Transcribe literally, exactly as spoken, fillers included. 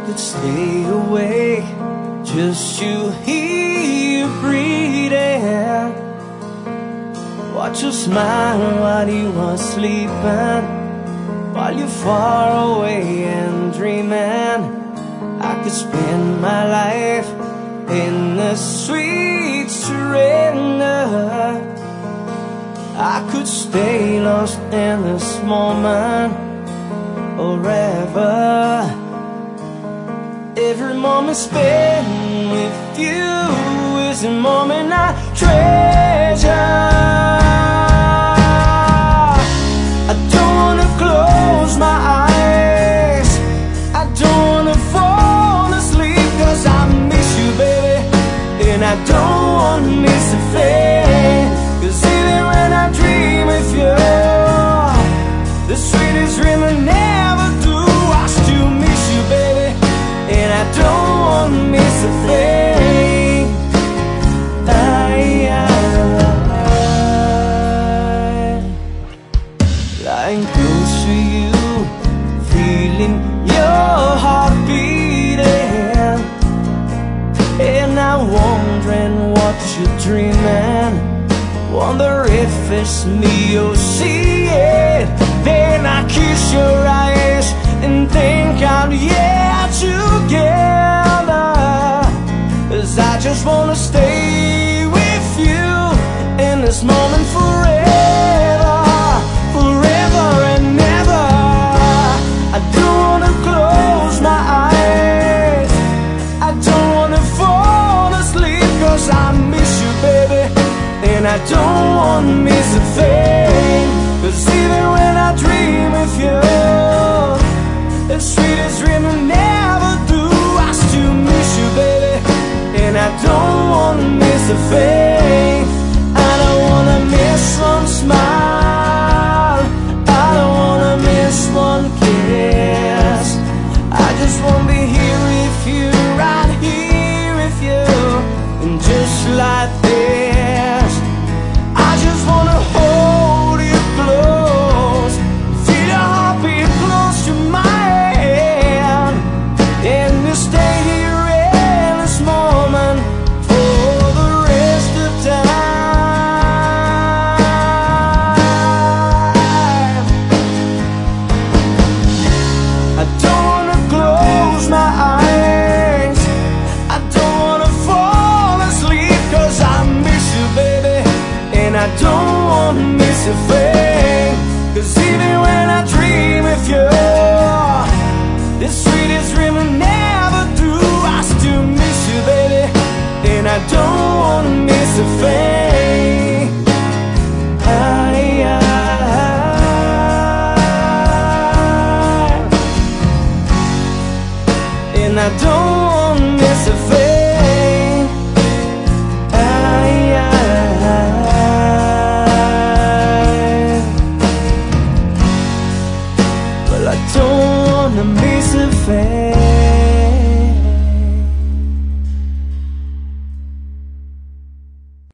could stay awake just to hear you breathing. Watch you smile while you are sleeping, while you're far away and dreaming. I could spend my life in the sweet surrender. I could stay lost in this moment forever. Every moment spent with you is a moment I treasure. I don't wanna close my eyes, I don't wanna fall asleep, cause I miss you, baby, and I don't wanna miss a thing. Cause even when I dream of you, the sweetest dream I never do, I still miss you, baby, and I don't wanna miss a thing. I, I, lying close to you, feeling your heart beating, and I'm wondering what you're dreaming. Wonder if it's me you're seeing. Then I kiss your eyes and think I'm yeah together. Cause I just wanna stay with you in this moment forever, forever and ever. I don't wanna close my eyes, I don't wanna fall asleep, cause I miss you, baby, and I don't wanna miss a thing. Cause even when I dream of you, the sweetest dream I never do, I still miss you, baby, and I don't wanna miss a thing. I don't wanna miss one smile, I don't wanna miss one kiss. I just wanna be here with you, right here with you, and just like this, I just wanna hold you close, feel your heartbeat close to mine, and to stay here in this moment for the rest of time. I don't wanna close my eyes, I don't wanna fall asleep, cause I miss you, baby, and I don't wanna miss a